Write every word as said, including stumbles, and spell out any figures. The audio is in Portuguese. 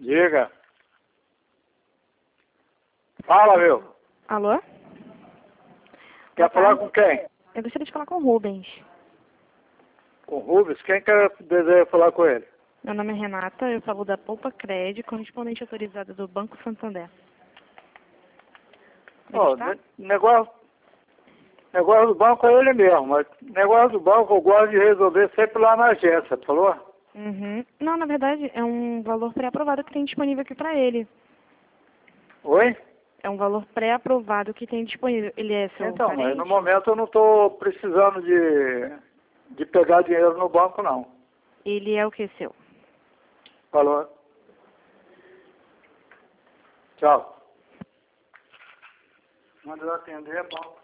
Diga. Fala, meu. Alô? Quer Boa falar tarde. com quem? Eu gostaria de falar com o Rubens. Com o Rubens? Quem quer deseja falar com ele? Meu nome é Renata, eu falo da Poupa Cred, correspondente autorizada do Banco Santander. Ele Ó, está? ne- negócio, negócio do banco é ele mesmo, mas negócio do banco eu gosto de resolver sempre lá na agência, falou? Uhum. Não, na verdade, é um valor pré-aprovado que tem disponível aqui para ele. Oi? É um valor pré-aprovado que tem disponível. Ele é seu Então, mas parente? no momento eu não estou precisando de, de pegar dinheiro no banco, não. Ele é o que seu? Falou? Tchau. Manda eu atender, é bom.